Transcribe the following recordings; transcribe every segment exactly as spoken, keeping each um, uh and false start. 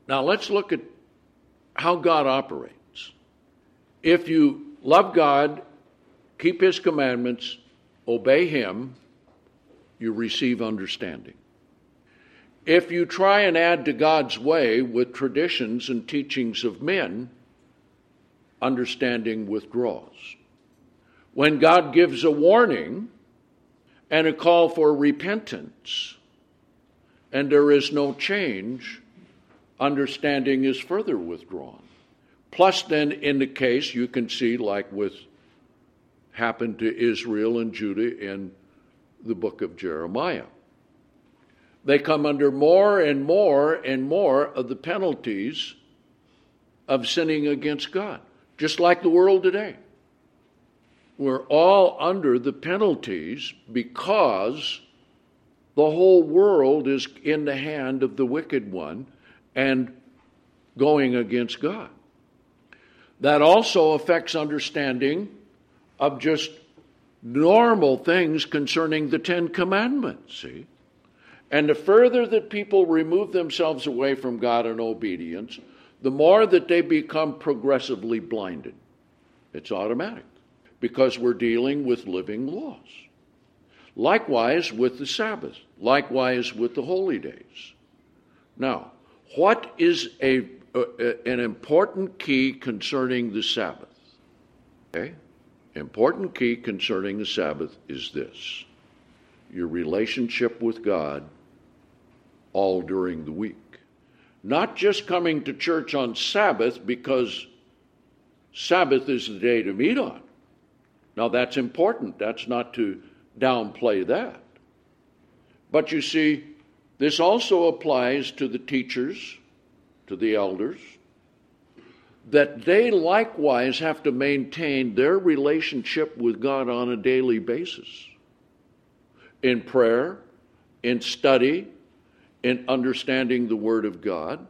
Now let's look at how God operates. If you love God, keep his commandments, obey him, you receive understanding. If you try and add to God's way with traditions and teachings of men, understanding withdraws. When God gives a warning and a call for repentance, and there is no change, understanding is further withdrawn. Plus then, in the case, you can see, like with happened to Israel and Judah in the book of Jeremiah. They come under more and more and more of the penalties of sinning against God, just like the world today. We're all under the penalties because the whole world is in the hand of the wicked one and going against God. That also affects understanding of just normal things concerning the Ten Commandments, see? And the further that people remove themselves away from God in obedience, the more that they become progressively blinded. It's automatic, because we're dealing with living laws. Likewise with the Sabbath. Likewise with the holy days. Now, what is a, a an important key concerning the Sabbath? Okay? Important key concerning the Sabbath is this: your relationship with God all during the week. Not just coming to church on Sabbath because Sabbath is the day to meet on. Now that's important. That's not to downplay that. But you see, this also applies to the teachers, to the elders, that they likewise have to maintain their relationship with God on a daily basis. In prayer, in study, in understanding the Word of God,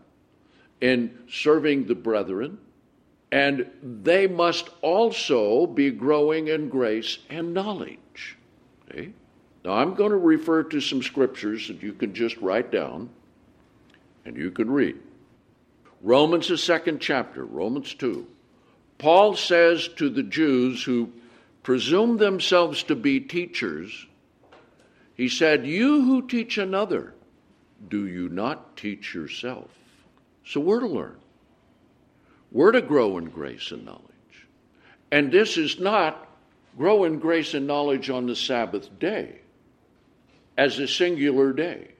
in serving the brethren, and they must also be growing in grace and knowledge. Okay? Now I'm going to refer to some scriptures that you can just write down and you can read. Romans, the second chapter, Romans two. Paul says to the Jews who presume themselves to be teachers, he said, "You who teach another, do you not teach yourself?" So we're to learn. We're to grow in grace and knowledge. And this is not grow in grace and knowledge on the Sabbath day as a singular day.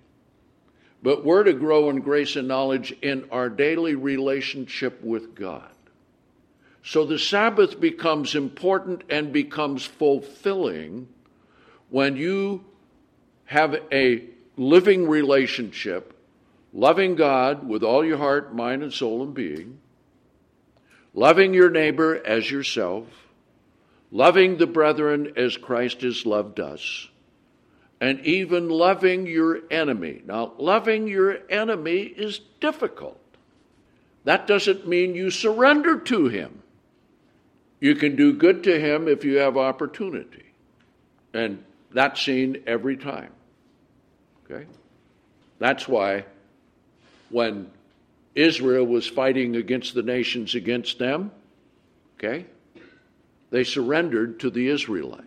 But we're to grow in grace and knowledge in our daily relationship with God. So the Sabbath becomes important and becomes fulfilling when you have a living relationship, loving God with all your heart, mind, and soul and being, loving your neighbor as yourself, loving the brethren as Christ has loved us, and even loving your enemy. Now, loving your enemy is difficult. That doesn't mean you surrender to him. You can do good to him if you have opportunity. And that's seen every time. Okay? That's why when Israel was fighting against the nations against them, okay, they surrendered to the Israelites.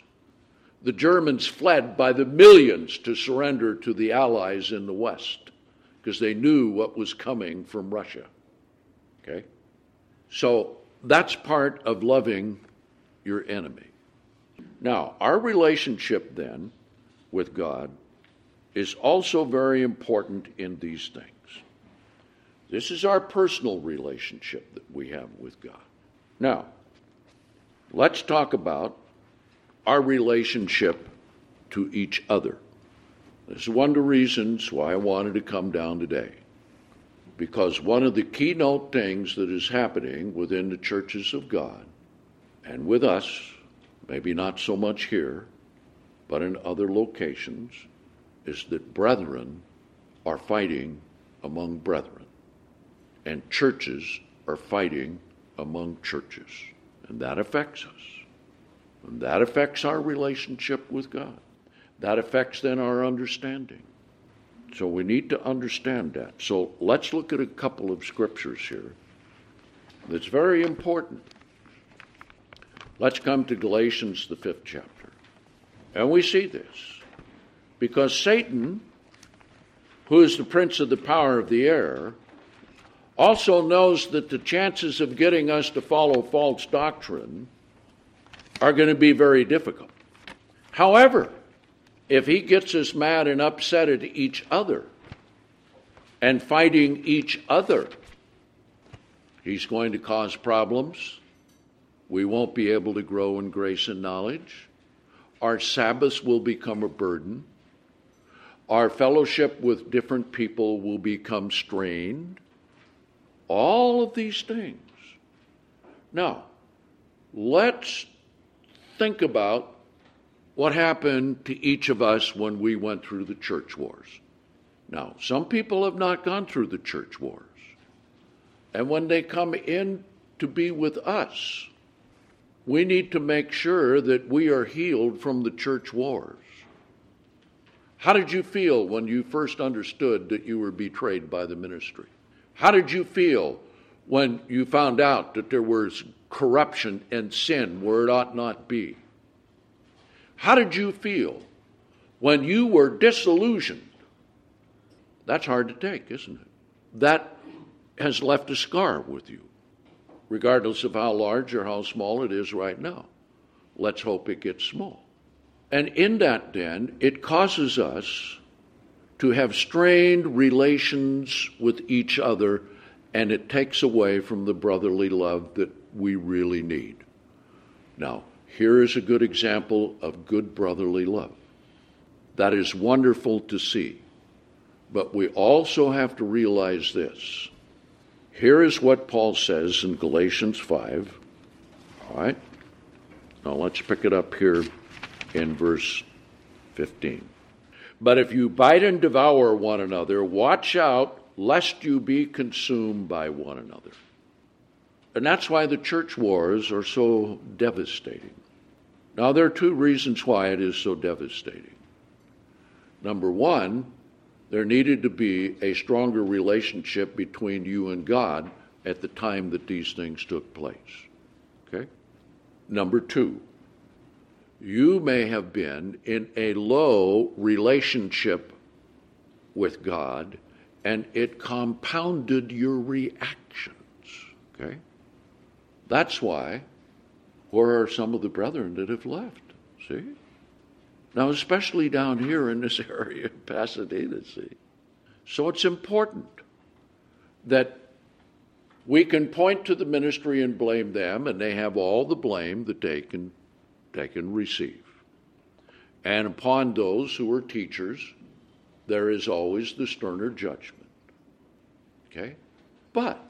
The Germans fled by the millions to surrender to the Allies in the West because they knew what was coming from Russia. Okay? So that's part of loving your enemy. Now, our relationship then with God is also very important in these things. This is our personal relationship that we have with God. Now, let's talk about our relationship to each other. This is one of the reasons why I wanted to come down today. Because one of the keynote things that is happening within the churches of God, and with us, maybe not so much here, but in other locations, is that brethren are fighting among brethren. And churches are fighting among churches. And that affects us. And that affects our relationship with God. That affects then our understanding. So we need to understand that. So let's look at a couple of scriptures here that's very important. Let's come to Galatians, the fifth chapter. And we see this. Because Satan, who is the prince of the power of the air, also knows that the chances of getting us to follow false doctrine are going to be very difficult. However, if he gets us mad and upset at each other and fighting each other, he's going to cause problems. We won't be able to grow in grace and knowledge. Our Sabbaths will become a burden. Our fellowship with different people will become strained. All of these things. Now, let's think about what happened to each of us when we went through the church wars. Now, some people have not gone through the church wars. And when they come in to be with us, we need to make sure that we are healed from the church wars. How did you feel when you first understood that you were betrayed by the ministry? How did you feel when you found out that there was corruption and sin where it ought not be? How did you feel when you were disillusioned? That's hard to take, isn't it? That has left a scar with you, regardless of how large or how small it is right now. Let's hope it gets small. And in that, then, it causes us to have strained relations with each other, and it takes away from the brotherly love that we really need. Now, here is a good example of good brotherly love. That is wonderful to see. But we also have to realize this. Here is what Paul says in Galatians five. All right? Now let's pick it up here in verse fifteen. But if you bite and devour one another, watch out lest you be consumed by one another. And that's why the church wars are so devastating. Now, there are two reasons why it is so devastating. Number one, there needed to be a stronger relationship between you and God at the time that these things took place. Okay? Number two, you may have been in a low relationship with God, and it compounded your reactions. Okay? That's why, where are some of the brethren that have left? See? Now, especially down here in this area in Pasadena, see? So it's important that we can point to the ministry and blame them, and they have all the blame that they can, they can receive. And upon those who are teachers, there is always the sterner judgment. Okay? But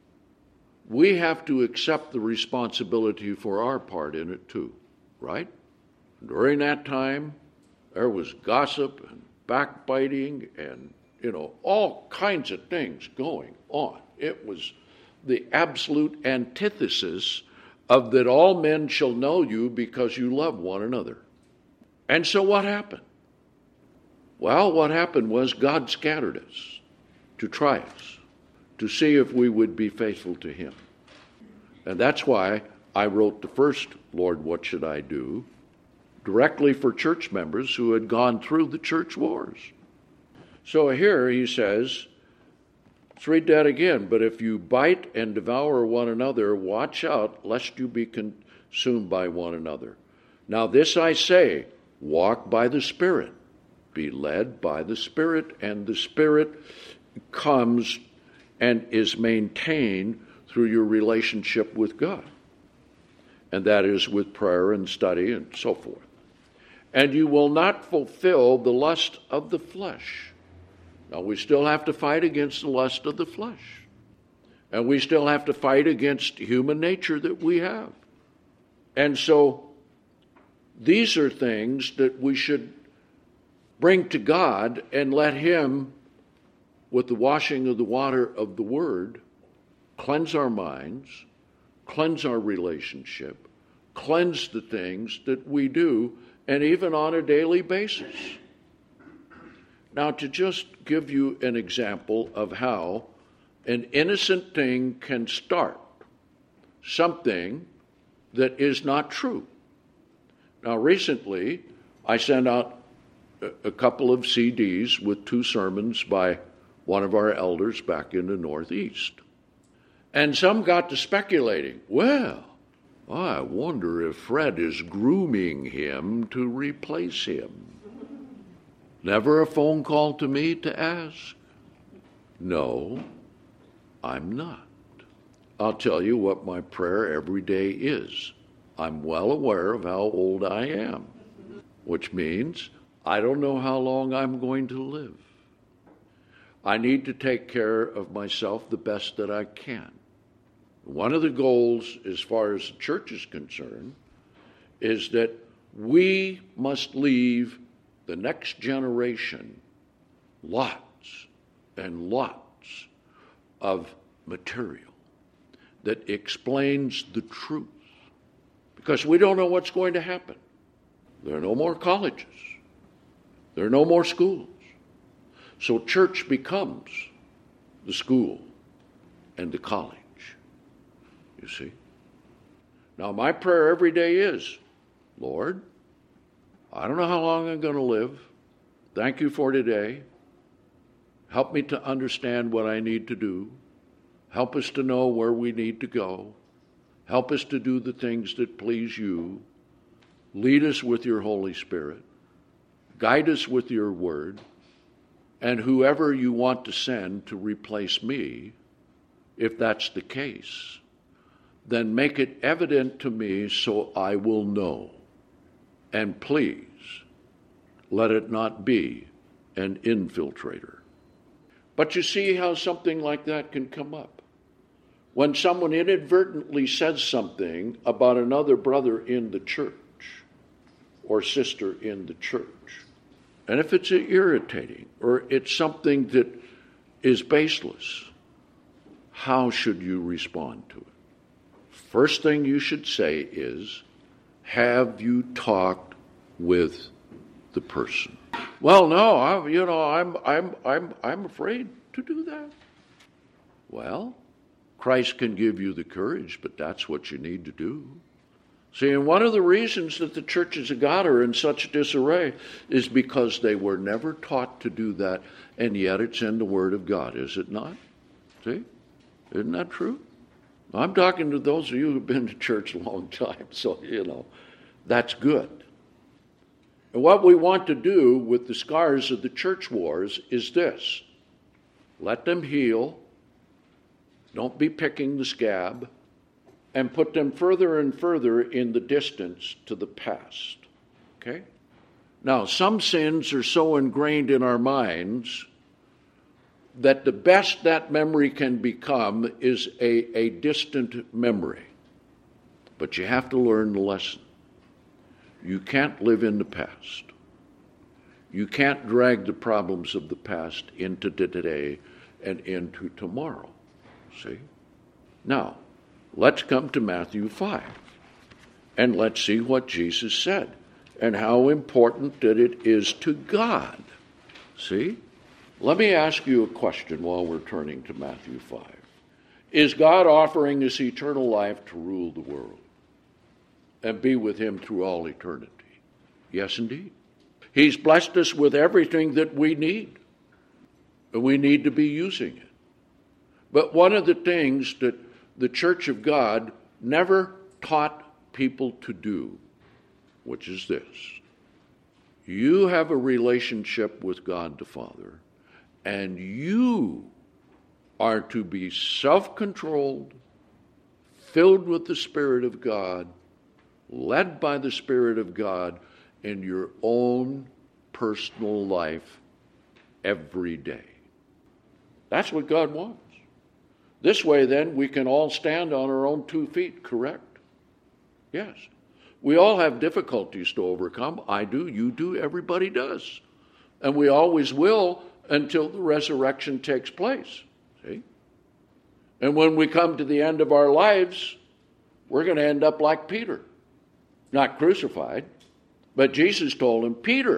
we have to accept the responsibility for our part in it too, right? During that time, there was gossip and backbiting and, you know, all kinds of things going on. It was the absolute antithesis of that all men shall know you because you love one another. And so what happened? Well, what happened was God scattered us to try us, to see if we would be faithful to him. And that's why I wrote the first, Lord, what should I do? Directly for church members who had gone through the church wars. So here he says, let's read that again. But if you bite and devour one another, watch out lest you be consumed by one another. Now this I say, walk by the Spirit, be led by the Spirit, and the Spirit comes and is maintained through your relationship with God. And that is with prayer and study and so forth. And you will not fulfill the lust of the flesh. Now, we still have to fight against the lust of the flesh. And we still have to fight against human nature that we have. And so, these are things that we should bring to God and let him, with the washing of the water of the Word, cleanse our minds, cleanse our relationship, cleanse the things that we do, and even on a daily basis. Now, to just give you an example of how an innocent thing can start something that is not true. Now, recently, I sent out a couple of C Ds with two sermons by one of our elders back in the Northeast. And some got to speculating, well, I wonder if Fred is grooming him to replace him. Never a phone call to me to ask? No, I'm not. I'll tell you what my prayer every day is. I'm well aware of how old I am, which means I don't know how long I'm going to live. I need to take care of myself the best that I can. One of the goals, as far as the church is concerned, is that we must leave the next generation lots and lots of material that explains the truth. Because we don't know what's going to happen. There are no more colleges. There are no more schools. So church becomes the school and the college, you see. Now my prayer every day is, Lord, I don't know how long I'm going to live. Thank you for today. Help me to understand what I need to do. Help us to know where we need to go. Help us to do the things that please you. Lead us with your Holy Spirit. Guide us with your word. And whoever you want to send to replace me, if that's the case, then make it evident to me so I will know. And please, let it not be an infiltrator. But you see how something like that can come up. When someone inadvertently says something about another brother in the church or sister in the church, and if it's irritating or it's something that is baseless, how should you respond to it? First thing you should say is, have you talked with the person? Well, no, I, you know, I'm, I'm, I'm, I'm afraid to do that. Well, Christ can give you the courage, but that's what you need to do. See, and one of the reasons that the churches of God are in such disarray is because they were never taught to do that, and yet it's in the Word of God, is it not? See? Isn't that true? I'm talking to those of you who've been to church a long time, so, you know, that's good. And what we want to do with the scars of the church wars is this. Let them heal. Don't be picking the scab. And put them further and further in the distance to the past. Okay? Now, some sins are so ingrained in our minds that the best that memory can become is a, a distant memory. But you have to learn the lesson. You can't live in the past. You can't drag the problems of the past into today and into tomorrow. See? Now, let's come to Matthew five, and let's see what Jesus said and how important that it is to God. See? Let me ask you a question while we're turning to Matthew five. Is God offering us eternal life to rule the world and be with him through all eternity? Yes, indeed. He's blessed us with everything that we need, and we need to be using it. But one of the things that the Church of God never taught people to do, which is this. You have a relationship with God the Father, and you are to be self-controlled, filled with the Spirit of God, led by the Spirit of God in your own personal life every day. That's what God wants. This way, then, we can all stand on our own two feet, correct? Yes. We all have difficulties to overcome. I do, you do, everybody does. And we always will until the resurrection takes place. See? And when we come to the end of our lives, we're going to end up like Peter. Not crucified, but Jesus told him, Peter,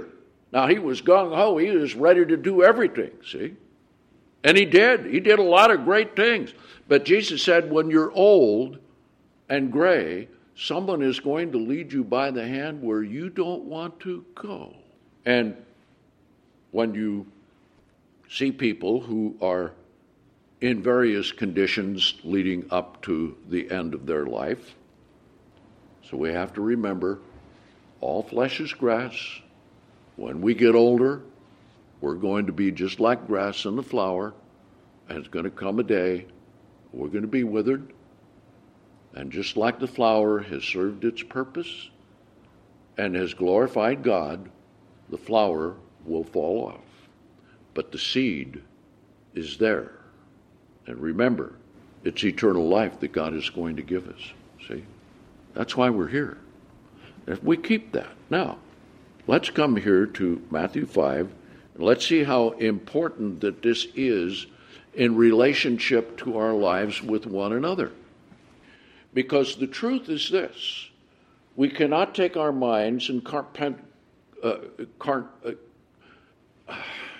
Now, he was gung-ho. He was ready to do everything, see? And he did. He did a lot of great things. But Jesus said, when you're old and gray, someone is going to lead you by the hand where you don't want to go. And when you see people who are in various conditions leading up to the end of their life, so we have to remember, all flesh is grass. When we get older, we're going to be just like grass and the flower, and it's going to come a day we're going to be withered. And just like the flower has served its purpose and has glorified God, the flower will fall off. But the seed is there. And remember, it's eternal life that God is going to give us. See? That's why we're here. If we keep that. Now, let's come here to Matthew five, and let's see how important that this is in relationship to our lives with one another. Because the truth is this: we cannot take our minds and carpen, uh, car, uh,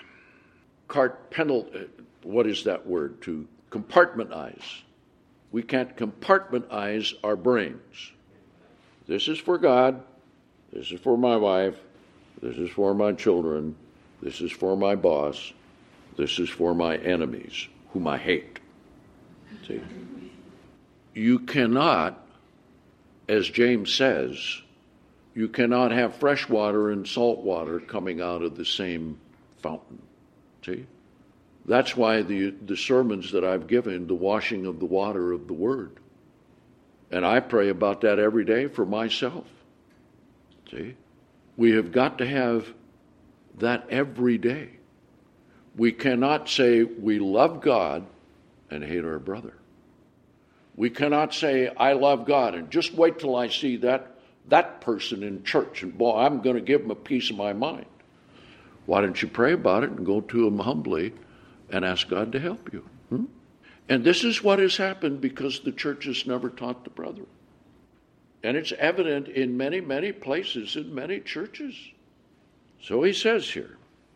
carpental, uh, what is that word? To compartmentalize. We can't compartmentalize our brains. This is for God. This is for my wife. This is for my children. This is for my boss. This is for my enemies, whom I hate. See? You cannot, as James says, you cannot have fresh water and salt water coming out of the same fountain. See? That's why the, the sermons that I've given, the washing of the water of the Word. And I pray about that every day for myself. See? We have got to have that every day. We cannot say we love God and hate our brother. We cannot say, I love God, and just wait till I see that, that person in church, and boy, I'm going to give him a piece of my mind. Why don't you pray about it and go to him humbly and ask God to help you? Hmm? And this is what has happened because the church has never taught the brethren. And it's evident in many, many places, in many churches. So he says here,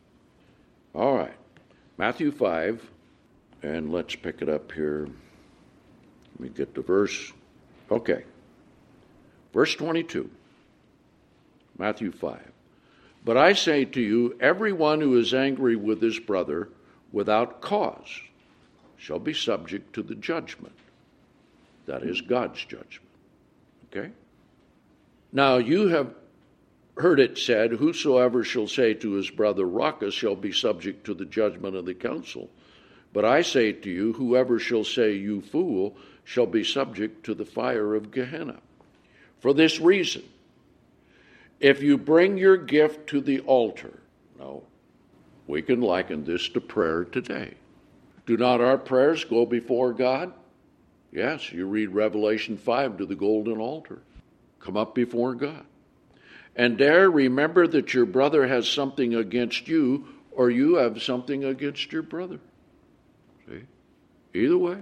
all right, Matthew five, and let's pick it up here. Let me get the verse. Okay. Verse twenty-two. Matthew five. But I say to you, everyone who is angry with his brother without cause shall be subject to the judgment. That is God's judgment. Okay? Now you have heard it said, whosoever shall say to his brother, Raca, shall be subject to the judgment of the council. But I say to you, whoever shall say, you fool, shall be subject to the fire of Gehenna. For this reason, if you bring your gift to the altar, now, we can liken this to prayer today. Do not our prayers go before God? Yes, you read Revelation five to the golden altar. Come up before God. And there remember that your brother has something against you, or you have something against your brother. See? Either way.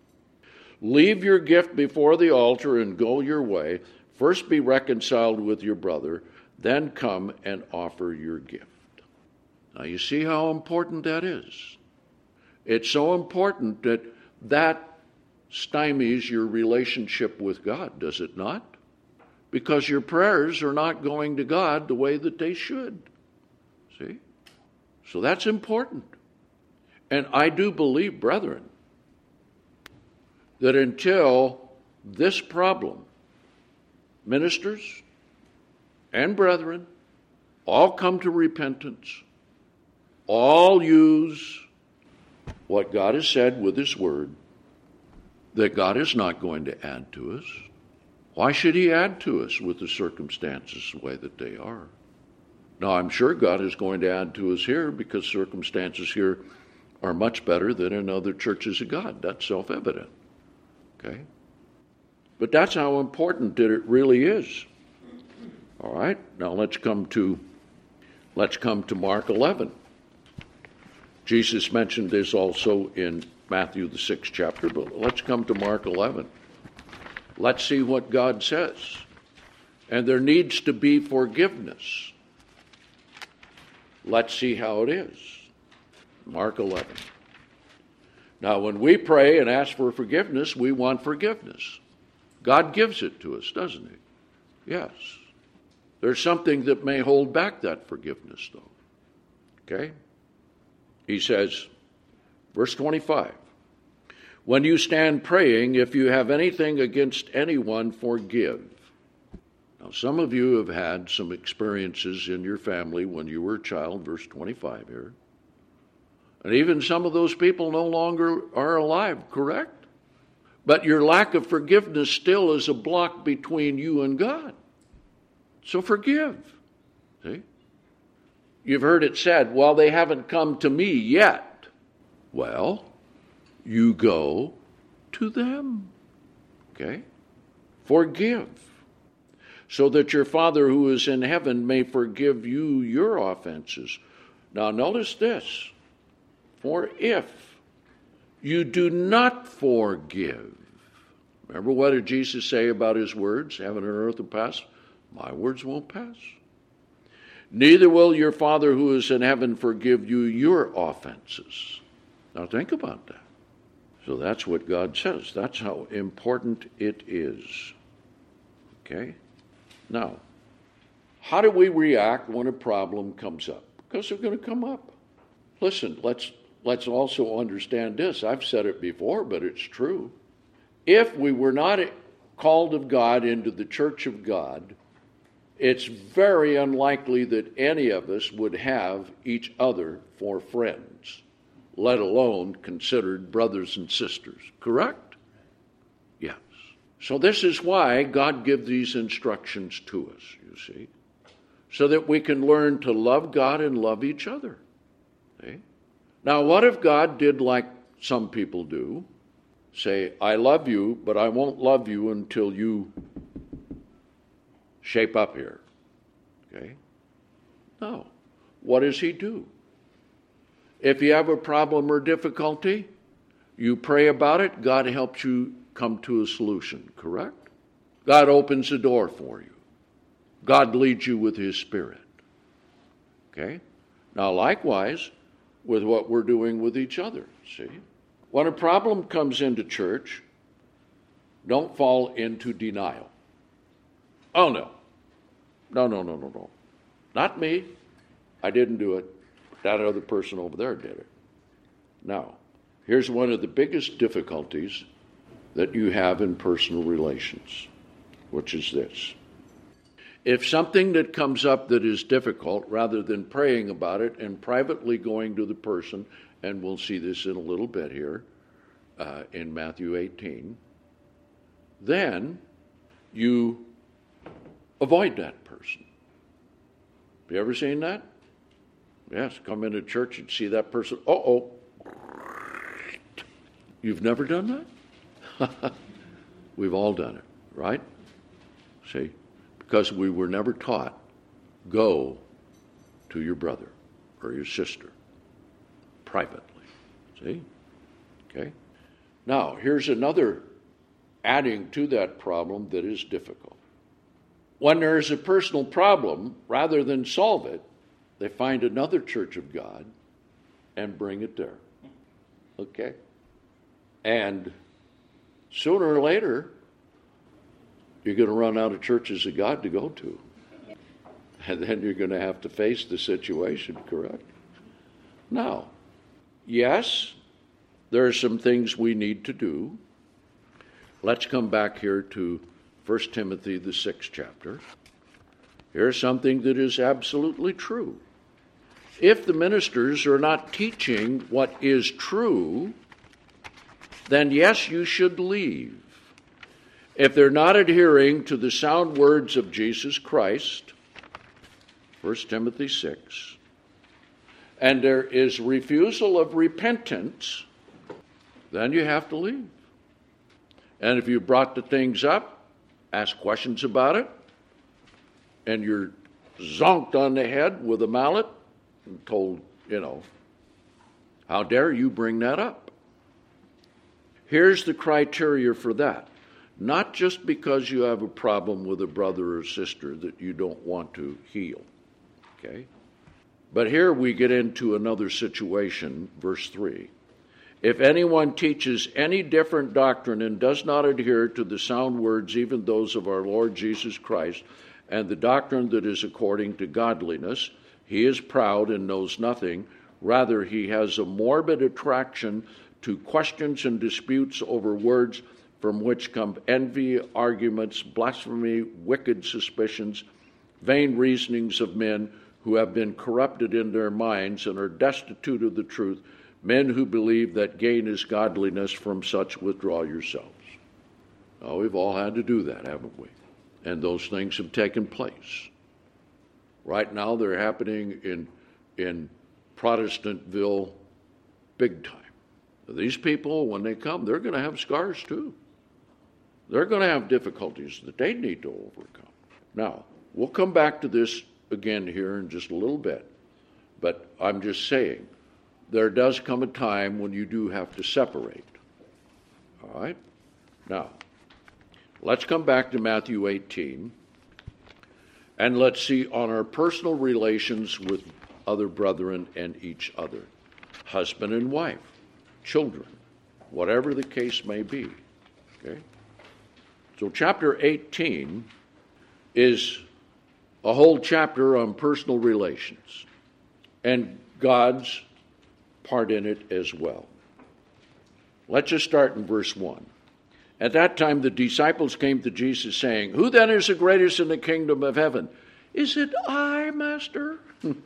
Leave your gift before the altar and go your way. First be reconciled with your brother, then come and offer your gift. Now you see how important that is. It's so important that that stymies your relationship with God, does it not? Because your prayers are not going to God the way that they should. See? So that's important. And I do believe, brethren, that until this problem, ministers and brethren all come to repentance, all use what God has said with his word, that God is not going to add to us. Why should he add to us with the circumstances the way that they are? Now, I'm sure God is going to add to us here because circumstances here are much better than in other churches of God. That's self-evident. Okay? But that's how important that it really is. All right? Now let's come to let's come to Mark eleven. Jesus mentioned this also in Matthew the sixth chapter, but let's come to Mark eleven. Let's see what God says. And there needs to be forgiveness. Let's see how it is. Mark eleven. Now, when we pray and ask for forgiveness, we want forgiveness. God gives it to us, doesn't he? Yes. There's something that may hold back that forgiveness, though. Okay? He says, verse twenty-five, when you stand praying, if you have anything against anyone, forgive. Now, some of you have had some experiences in your family when you were a child, verse twenty-five here. And even some of those people no longer are alive, correct? But your lack of forgiveness still is a block between you and God. So forgive. See? You've heard it said, well, they haven't come to me yet. Well, you go to them. Okay? Forgive. So that your Father who is in heaven may forgive you your offenses. Now notice this. For if you do not forgive, remember what did Jesus say about his words? Heaven and earth will pass. My words won't pass. Neither will your Father who is in heaven forgive you your offenses. Now think about that. So that's what God says. That's how important it is. Okay? Now, how do we react when a problem comes up? Because they're going to come up. Listen, let's let's also understand this. I've said it before, but it's true. If we were not called of God into the church of God, it's very unlikely that any of us would have each other for friends, let alone considered brothers and sisters. Correct? Yes. So this is why God gives these instructions to us, you see, so that we can learn to love God and love each other. See? Now, what if God did like some people do? Say, I love you, but I won't love you until you shape up here. Okay? No. What does he do? If you have a problem or difficulty, you pray about it, God helps you come to a solution, correct? God opens the door for you. God leads you with his Spirit. Okay? Now, likewise, with what we're doing with each other, see? When a problem comes into church, don't fall into denial. Oh, no. No, no, no, no, no. Not me. I didn't do it. That other person over there did it. Now, here's one of the biggest difficulties that you have in personal relations, which is this. If something that comes up that is difficult, rather than praying about it and privately going to the person, and we'll see this in a little bit here uh, in Matthew eighteen, then you avoid that person. Have you ever seen that? Yes, come into church and see that person. Uh-oh. You've never done that? We've all done it, right? See? Because we were never taught, go to your brother or your sister privately. See? Okay? Now, here's another adding to that problem that is difficult. When there is a personal problem, rather than solve it, they find another church of God and bring it there. Okay? And sooner or later, you're going to run out of churches of God to go to. And then you're going to have to face the situation, correct? Now, yes, there are some things we need to do. Let's come back here to First Timothy, the sixth chapter. Here's something that is absolutely true. If the ministers are not teaching what is true, then yes, you should leave. If they're not adhering to the sound words of Jesus Christ, First Timothy six, and there is refusal of repentance, then you have to leave. And if you brought the things up, ask questions about it, and you're zonked on the head with a mallet and told, you know, how dare you bring that up? Here's the criteria for that. Not just because you have a problem with a brother or sister that you don't want to heal, okay? But here we get into another situation, verse three. If anyone teaches any different doctrine and does not adhere to the sound words, even those of our Lord Jesus Christ, and the doctrine that is according to godliness, he is proud and knows nothing. Rather, he has a morbid attraction to questions and disputes over words, from which come envy, arguments, blasphemy, wicked suspicions, vain reasonings of men who have been corrupted in their minds and are destitute of the truth, men who believe that gain is godliness. From such withdraw yourselves. Now, we've all had to do that, haven't we? And those things have taken place. Right now, they're happening in, in Protestantville big time. These people, when they come, they're going to have scars too. They're going to have difficulties that they need to overcome. Now, we'll come back to this again here in just a little bit. But I'm just saying, there does come a time when you do have to separate. All right? Now, let's come back to Matthew eighteen, and let's see on our personal relations with other brethren and each other, husband and wife, children, whatever the case may be. Okay? So chapter eighteen is a whole chapter on personal relations and God's part in it as well. Let's just start in verse one. At that time the disciples came to Jesus saying, "Who then is the greatest in the kingdom of heaven?" "Is it I, Master?"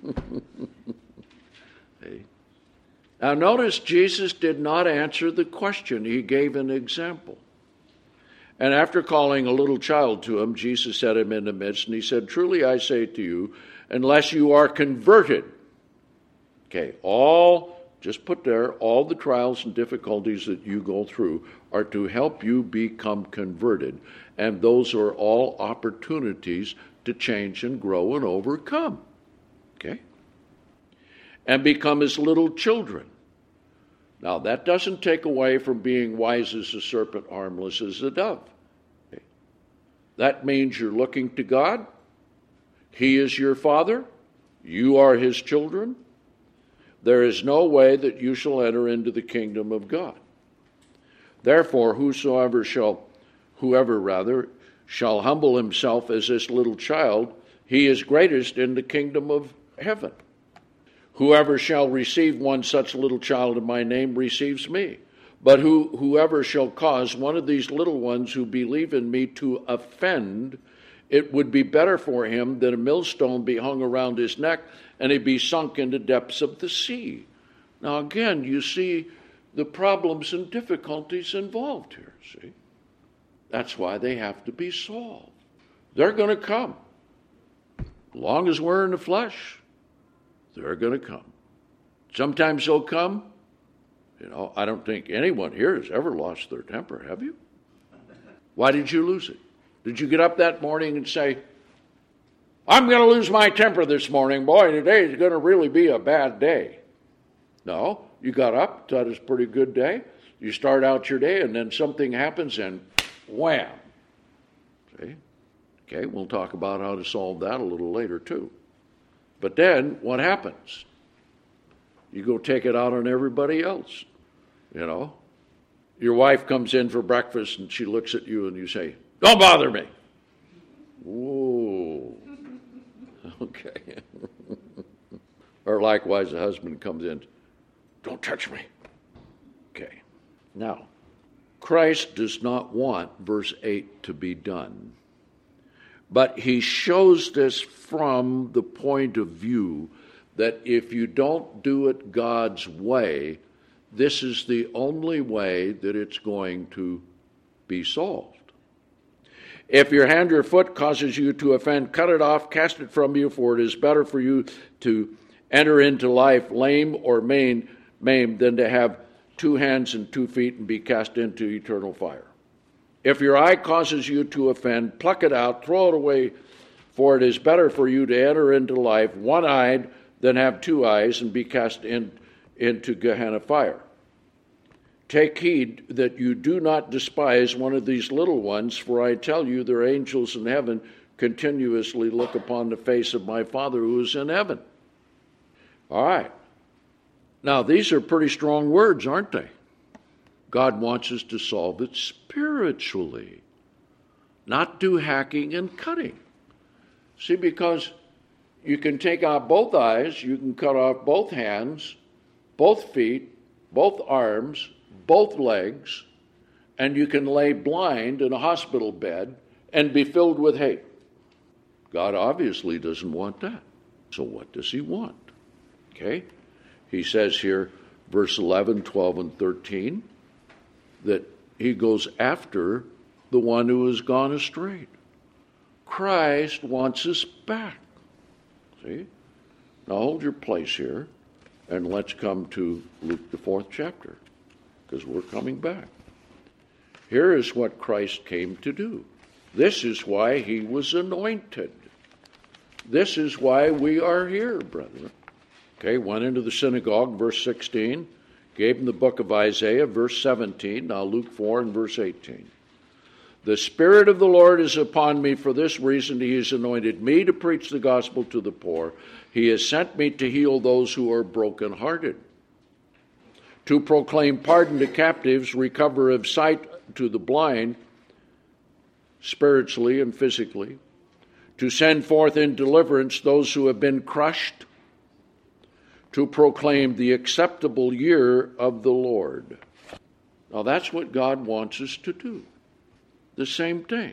Hey. Now notice Jesus did not answer the question. He gave an example. And after calling a little child to him, Jesus set him in the midst, and he said, "Truly I say to you, unless you are converted," okay, all, just put there, all the trials and difficulties that you go through are to help you become converted. And those are all opportunities to change and grow and overcome. Okay? And become as little children. Now, that doesn't take away from being wise as a serpent, harmless as a dove. Okay. That means you're looking to God. He is your Father. You are His children. There is no way that you shall enter into the kingdom of God. Therefore, whosoever shall, whoever rather, shall humble himself as this little child, he is greatest in the kingdom of heaven. Whoever shall receive one such little child in my name receives me. But who, whoever shall cause one of these little ones who believe in me to offend, it would be better for him that a millstone be hung around his neck and he be sunk in the depths of the sea. Now again, you see the problems and difficulties involved here, see? That's why they have to be solved. They're going to come. As long as we're in the flesh, they're going to come. Sometimes they'll come. You know, I don't think anyone here has ever lost their temper, have you? Why did you lose it? Did you get up that morning and say, "I'm going to lose my temper this morning. Boy, today is going to really be a bad day"? No, you got up, thought it was a pretty good day. You start out your day, and then something happens, and wham. See? Okay, we'll talk about how to solve that a little later, too. But then, what happens? You go take it out on everybody else, you know. Your wife comes in for breakfast, and she looks at you, and you say, "Don't bother me." Whoa. Okay. Or likewise, the husband comes in, "Don't touch me." Okay. Now, Christ does not want verse eight to be done. But he shows this from the point of view that if you don't do it God's way, this is the only way that it's going to be solved. If your hand or foot causes you to offend, cut it off, cast it from you, for it is better for you to enter into life lame or maimed, maimed than to have two hands and two feet and be cast into eternal fire. If your eye causes you to offend, pluck it out, throw it away, for it is better for you to enter into life one-eyed than have two eyes and be cast in, into Gehenna fire. Take heed that you do not despise one of these little ones, for I tell you, their angels in heaven continuously look upon the face of my Father who is in heaven. All right. Now, these are pretty strong words, aren't they? God wants us to solve it spiritually, not do hacking and cutting. See, because you can take out both eyes, you can cut off both hands, both feet, both arms, both legs, and you can lay blind in a hospital bed and be filled with hate. God obviously doesn't want that. So what does he want? Okay? He says here, verse eleven, twelve, and thirteen, that he goes after the one who has gone astray. Christ wants us back. See? Now hold your place here, and let's come to Luke, the fourth chapter, because we're coming back. Here is what Christ came to do. This is why he was anointed. This is why we are here, brethren. Okay, went into the synagogue, verse sixteen, gave him the book of Isaiah, verse seventeen, now Luke four and verse eighteen. The Spirit of the Lord is upon me. For this reason he has anointed me to preach the gospel to the poor. He has sent me to heal those who are brokenhearted, to proclaim pardon to captives, recovery of sight to the blind, spiritually and physically, to send forth in deliverance those who have been crushed, to proclaim the acceptable year of the Lord. Now that's what God wants us to do. The same thing.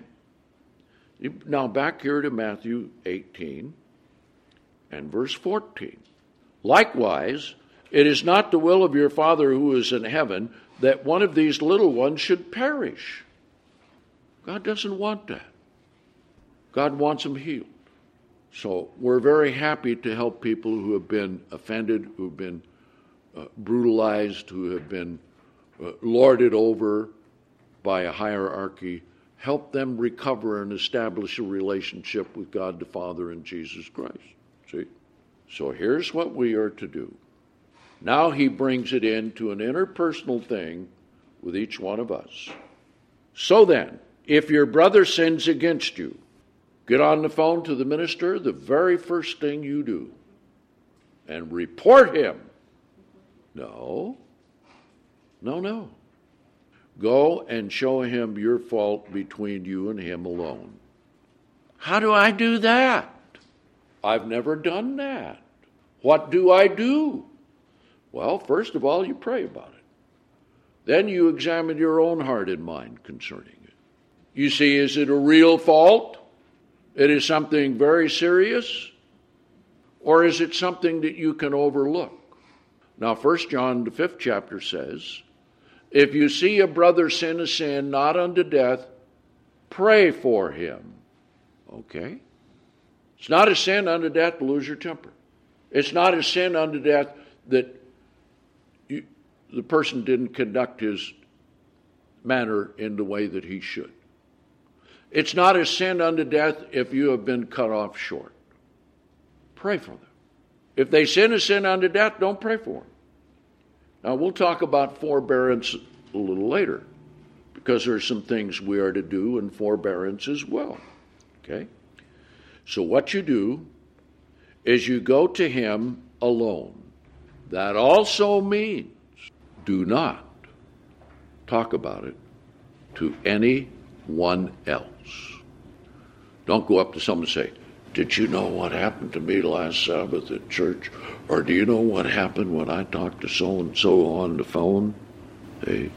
Now back here to Matthew eighteen and verse fourteen. Likewise, it is not the will of your Father who is in heaven that one of these little ones should perish. God doesn't want that. God wants them healed. So we're very happy to help people who have been offended, who have been uh, brutalized, who have been uh, lorded over by a hierarchy. Help them recover and establish a relationship with God the Father and Jesus Christ. See? So here's what we are to do. Now he brings it into an interpersonal thing with each one of us. So then, if your brother sins against you, get on the phone to the minister, the very first thing you do, and report him. No. No, no. Go and show him your fault between you and him alone. How do I do that? I've never done that. What do I do? Well, first of all, you pray about it. Then you examine your own heart and mind concerning it. You see, is it a real fault? It is something very serious? Or is it something that you can overlook? Now, First John, the fifth chapter says, if you see a brother sin a sin not unto death, pray for him. Okay? It's not a sin unto death to lose your temper. It's not a sin unto death that you, the person didn't conduct his manner in the way that he should. It's not a sin unto death if you have been cut off short. Pray for them. If they sin a sin unto death, don't pray for them. Now, we'll talk about forbearance a little later, because there's some things we are to do in forbearance as well. Okay? So what you do is you go to him alone. That also means do not talk about it to anyone else. Don't go up to someone and say, did you know what happened to me last Sabbath at church? Or do you know what happened when I talked to so-and-so on the phone? Hey,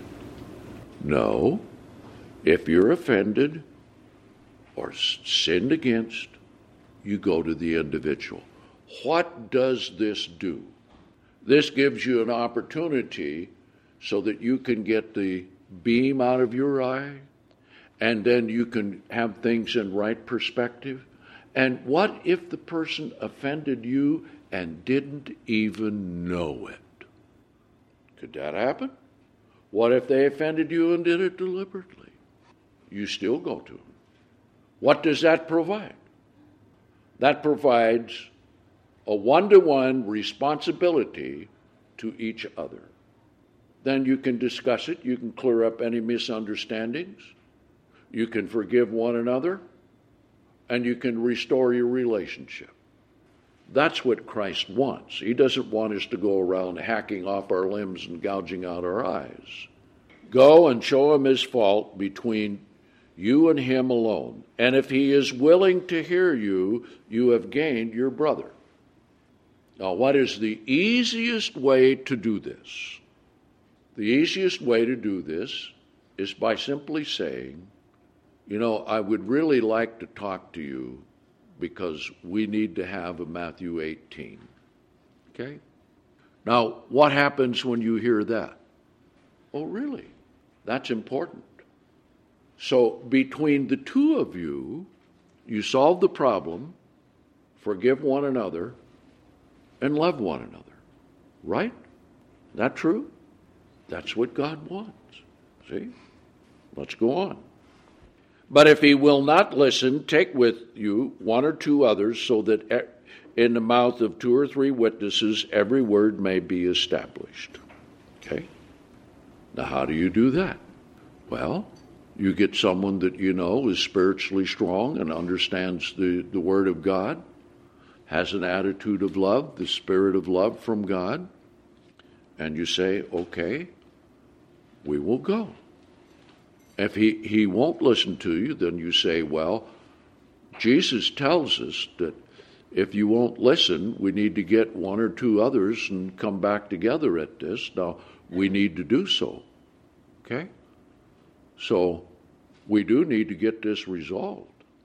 no. If you're offended or sinned against, you go to the individual. What does this do? This gives you an opportunity so that you can get the beam out of your eye, and then you can have things in right perspective. And what if the person offended you and didn't even know it? Could that happen? What if they offended you and did it deliberately? You still go to them. What does that provide? That provides a one-to-one responsibility to each other. Then you can discuss it. You can clear up any misunderstandings. You can forgive one another. And you can restore your relationship. That's what Christ wants. He doesn't want us to go around hacking off our limbs and gouging out our eyes. Go and show him his fault between you and him alone. And if he is willing to hear you, you have gained your brother. Now, what is the easiest way to do this? The easiest way to do this is by simply saying, you know, I would really like to talk to you because we need to have a Matthew eighteen. Okay? Now, what happens when you hear that? Oh, really? That's important. So between the two of you, you solve the problem, forgive one another, and love one another. Right? That true? That's what God wants. See? Let's go on. But if he will not listen, take with you one or two others, so that in the mouth of two or three witnesses every word may be established. Okay? Now, how do you do that? Well, you get someone that you know is spiritually strong and understands the, the Word of God, has an attitude of love, the spirit of love from God, and you say, okay, we will go. If he, he won't listen to you, then you say, well, Jesus tells us that if you won't listen, we need to get one or two others and come back together at this. Now, we need to do so. Okay? So, we do need to get this resolved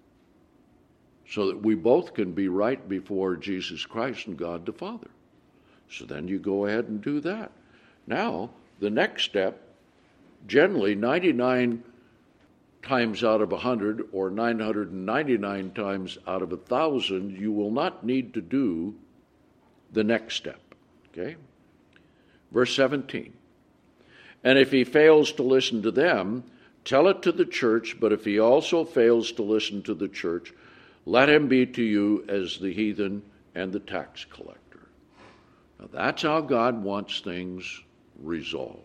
so that we both can be right before Jesus Christ and God the Father. So then you go ahead and do that. Now, the next step, generally ninety-nine times out of one hundred or nine hundred ninety-nine times out of one thousand, you will not need to do the next step. Okay? Verse seventeen. And if he fails to listen to them, tell it to the church, but if he also fails to listen to the church, let him be to you as the heathen and the tax collector. Now that's how God wants things resolved.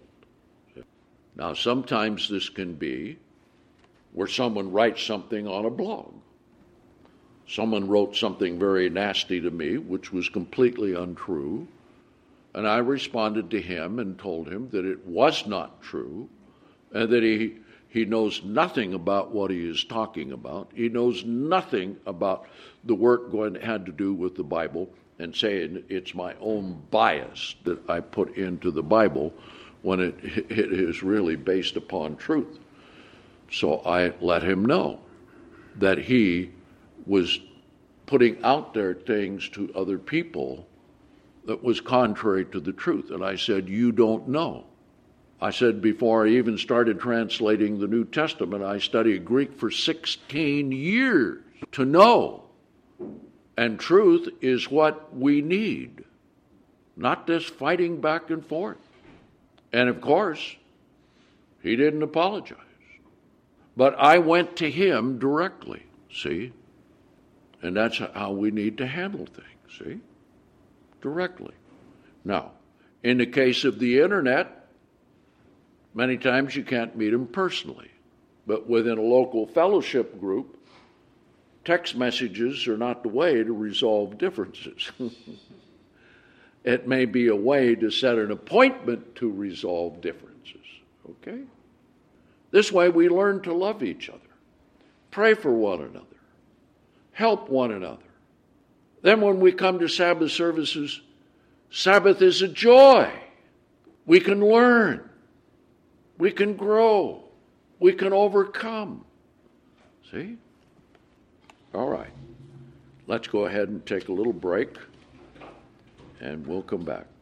Now sometimes this can be where someone writes something on a blog. Someone wrote something very nasty to me, which was completely untrue, and I responded to him and told him that it was not true, and that he he knows nothing about what he is talking about. He knows nothing about the work going had to do with the Bible, and saying it's my own bias that I put into the Bible when it, it is really based upon truth. So I let him know that he was putting out there things to other people that was contrary to the truth. And I said, you don't know. I said, before I even started translating the New Testament, I studied Greek for sixteen years to know. And truth is what we need, not this fighting back and forth. And of course, he didn't apologize. But I went to him directly, see? And that's how we need to handle things, see? Directly. Now, in the case of the internet, many times you can't meet them personally. But within a local fellowship group, text messages are not the way to resolve differences. It may be a way to set an appointment to resolve differences, okay? This way we learn to love each other, pray for one another, help one another. Then when we come to Sabbath services, Sabbath is a joy. We can learn. We can grow. We can overcome. See? All right. Let's go ahead and take a little break, and we'll come back.